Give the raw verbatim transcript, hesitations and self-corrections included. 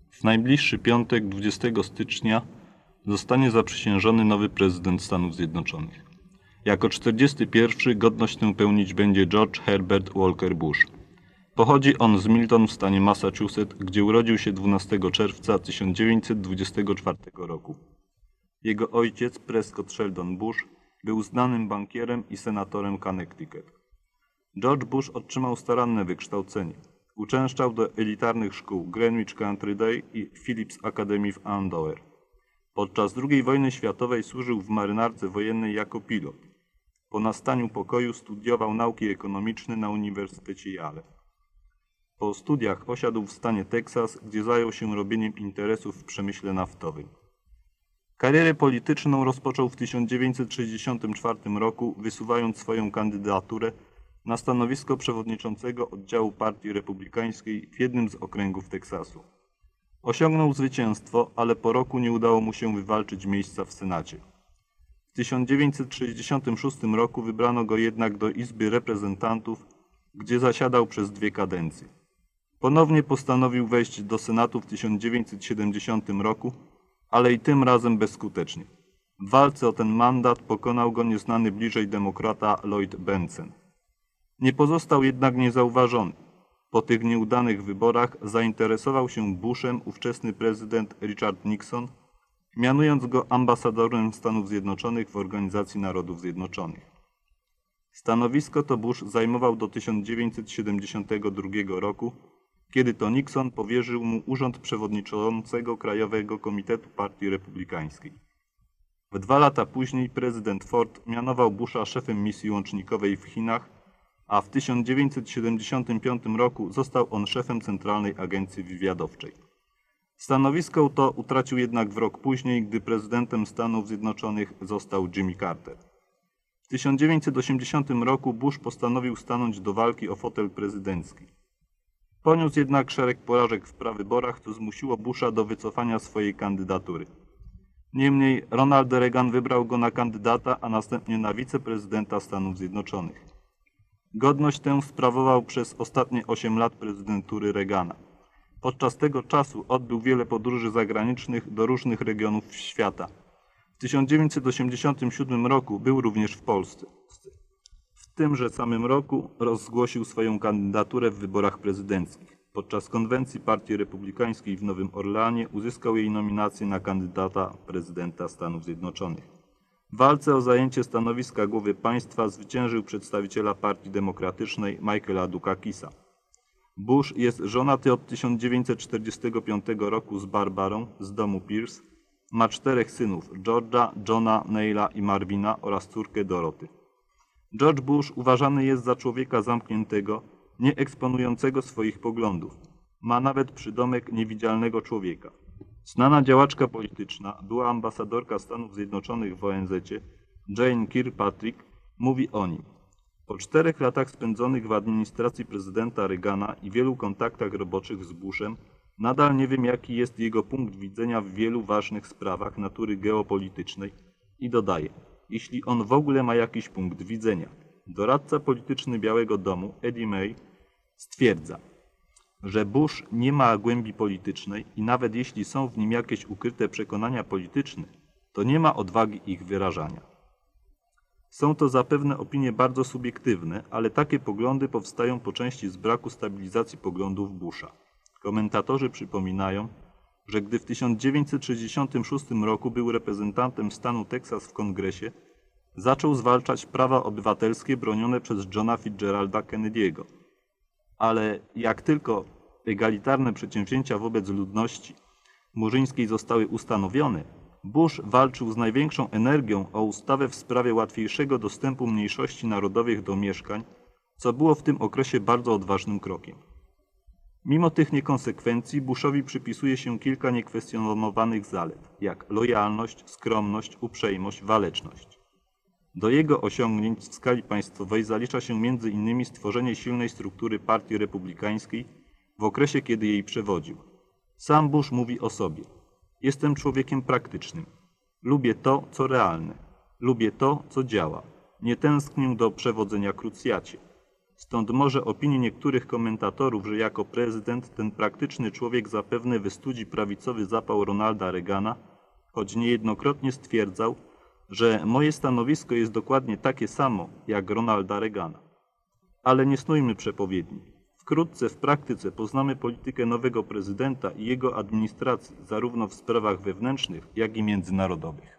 W najbliższy piątek, dwudziestego stycznia, zostanie zaprzysiężony nowy prezydent Stanów Zjednoczonych. Jako czterdziesty pierwszy godność tę pełnić będzie George Herbert Walker Bush. Pochodzi on z Milton w stanie Massachusetts, gdzie urodził się dwunastego czerwca tysiąc dziewięćset dwudziestego czwartego roku. Jego ojciec, Prescott Sheldon Bush, był znanym bankierem i senatorem Connecticut. George Bush otrzymał staranne wykształcenie. Uczęszczał do elitarnych szkół Greenwich Country Day i Phillips Academy w Andover. Podczas drugiej wojny światowej służył w marynarce wojennej jako pilot. Po nastaniu pokoju studiował nauki ekonomiczne na Uniwersytecie Yale. Po studiach osiadł w stanie Teksas, gdzie zajął się robieniem interesów w przemyśle naftowym. Karierę polityczną rozpoczął w tysiąc dziewięćset sześćdziesiątym czwartym roku, wysuwając swoją kandydaturę na stanowisko przewodniczącego oddziału Partii Republikańskiej w jednym z okręgów Teksasu. Osiągnął zwycięstwo, ale po roku nie udało mu się wywalczyć miejsca w Senacie. W tysiąc dziewięćset sześćdziesiątym szóstym roku wybrano go jednak do Izby Reprezentantów, gdzie zasiadał przez dwie kadencje. Ponownie postanowił wejść do Senatu w tysiąc dziewięćset siedemdziesiątym roku, ale i tym razem bezskutecznie. W walce o ten mandat pokonał go nieznany bliżej demokrata Lloyd Bentsen. Nie pozostał jednak niezauważony. Po tych nieudanych wyborach zainteresował się Bushem ówczesny prezydent Richard Nixon, mianując go ambasadorem Stanów Zjednoczonych w Organizacji Narodów Zjednoczonych. Stanowisko to Bush zajmował do tysiąc dziewięćset siedemdziesiątego drugiego roku, kiedy to Nixon powierzył mu urząd przewodniczącego Krajowego Komitetu Partii Republikańskiej. W dwa lata później prezydent Ford mianował Busha szefem misji łącznikowej w Chinach, a w tysiąc dziewięćset siedemdziesiątym piątym roku został on szefem Centralnej Agencji Wywiadowczej. Stanowisko to utracił jednak w rok później, gdy prezydentem Stanów Zjednoczonych został Jimmy Carter. W tysiąc dziewięćset osiemdziesiątym roku Bush postanowił stanąć do walki o fotel prezydencki. Poniósł jednak szereg porażek w prawyborach, co zmusiło Busha do wycofania swojej kandydatury. Niemniej Ronald Reagan wybrał go na kandydata, a następnie na wiceprezydenta Stanów Zjednoczonych. Godność tę sprawował przez ostatnie osiem lat prezydentury Reagana. Podczas tego czasu odbył wiele podróży zagranicznych do różnych regionów świata. W tysiąc dziewięćset osiemdziesiątym siódmym roku był również w Polsce. W tymże samym roku rozgłosił swoją kandydaturę w wyborach prezydenckich. Podczas konwencji Partii Republikańskiej w Nowym Orleanie uzyskał jej nominację na kandydata prezydenta Stanów Zjednoczonych. W walce o zajęcie stanowiska głowy państwa zwyciężył przedstawiciela Partii Demokratycznej Michaela Dukakisa. Bush jest żonaty od tysiąc dziewięćset czterdziestego piątego roku z Barbarą z domu Pierce. Ma czterech synów: George'a, Johna, Neila i Marvina oraz córkę Doroty. George Bush uważany jest za człowieka zamkniętego, nie eksponującego swoich poglądów. Ma nawet przydomek niewidzialnego człowieka. Znana działaczka polityczna, była ambasadorka Stanów Zjednoczonych w O N Z-cie, Jane Kirkpatrick, mówi o nim: po czterech latach spędzonych w administracji prezydenta Reagana i wielu kontaktach roboczych z Bushem, nadal nie wiem, jaki jest jego punkt widzenia w wielu ważnych sprawach natury geopolitycznej i dodaje: jeśli on w ogóle ma jakiś punkt widzenia. Doradca polityczny Białego Domu, Eddie May, stwierdza, że Bush nie ma głębi politycznej i nawet jeśli są w nim jakieś ukryte przekonania polityczne, to nie ma odwagi ich wyrażania. Są to zapewne opinie bardzo subiektywne, ale takie poglądy powstają po części z braku stabilizacji poglądów Busha. Komentatorzy przypominają, że gdy w tysiąc dziewięćset sześćdziesiątym szóstym roku był reprezentantem stanu Teksas w Kongresie, zaczął zwalczać prawa obywatelskie bronione przez Johna Fitzgeralda Kennedy'ego. Ale jak tylko egalitarne przedsięwzięcia wobec ludności murzyńskiej zostały ustanowione, Bush walczył z największą energią o ustawę w sprawie łatwiejszego dostępu mniejszości narodowych do mieszkań, co było w tym okresie bardzo odważnym krokiem. Mimo tych niekonsekwencji Bushowi przypisuje się kilka niekwestionowanych zalet, jak lojalność, skromność, uprzejmość, waleczność. Do jego osiągnięć w skali państwowej zalicza się między innymi stworzenie silnej struktury Partii Republikańskiej w okresie, kiedy jej przewodził. Sam Bush mówi o sobie: jestem człowiekiem praktycznym. Lubię to, co realne. Lubię to, co działa. Nie tęsknię do przewodzenia krucjacie. Stąd może opinie niektórych komentatorów, że jako prezydent ten praktyczny człowiek zapewne wystudzi prawicowy zapał Ronalda Reagana, choć niejednokrotnie stwierdzał, że moje stanowisko jest dokładnie takie samo jak Ronalda Reagana. Ale nie snujmy przepowiedni. Wkrótce w praktyce poznamy politykę nowego prezydenta i jego administracji, zarówno w sprawach wewnętrznych, jak i międzynarodowych.